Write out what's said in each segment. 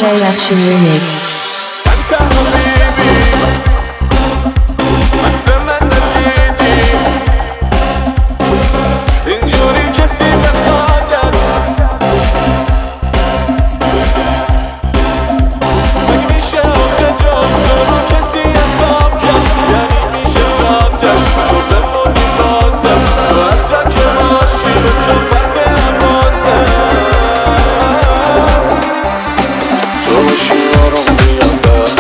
Action Remix. انت حبيبي مثل من ندیدی اینجوری کسی بخوادت مگه میشه آخه جاسو رو کسی حساب کرد یعنی میشه تاتش تو بمونی بازم تو هر جا که باشی به تو پرت حواسم تو باشی آروم بیام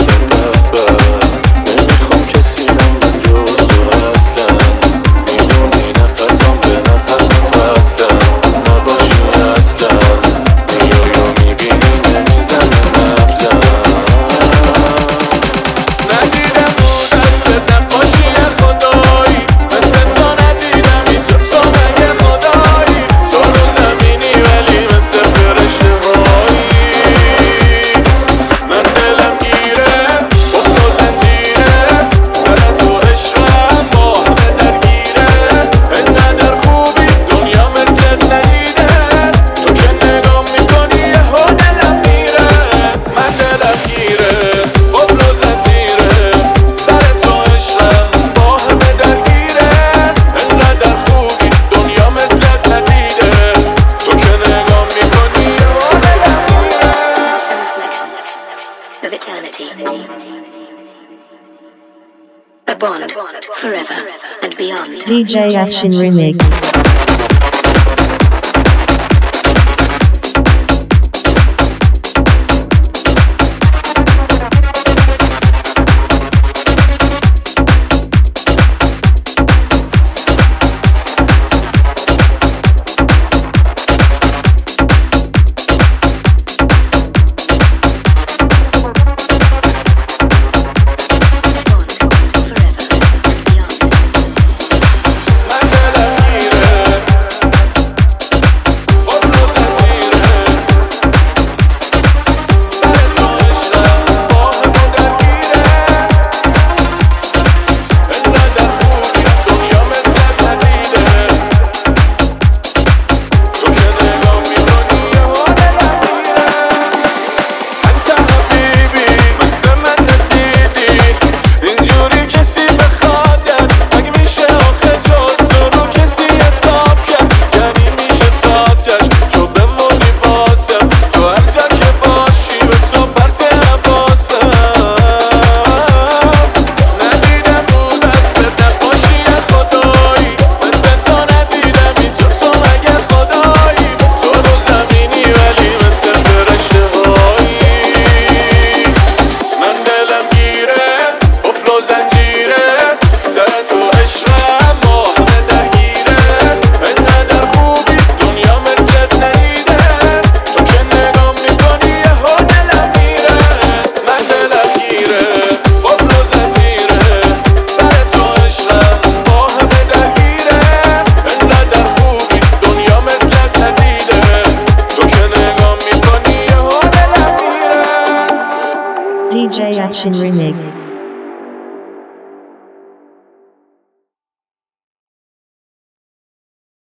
نمیخوام کسی نم به جز تو اصلا میدونی نفسم به نفست وستم نباشی اصلا میای و میبینی نمیزنه نبزم ندیدم و دست نقاشی خدایی مثل تو ندیدم اینجا تو مگه خدایی تو رو زمینی ولی مثل فرشته هایی من دلم گیره افتو زنجیره سر تو عشقم با همه درگیره انقدر خوبی دنیا مثلت ندیده تو که نگاه میکنی یهو دلم میره من دلم گیره افتو زنجیره سر تو عشقم با همه درگیره انقدر خوبی دنیا مثلت ندیده تو که نگاه میکنی یهو دلم میره Of eternity, a bond forever and beyond. DJ Action Remix. DJ Action Remix.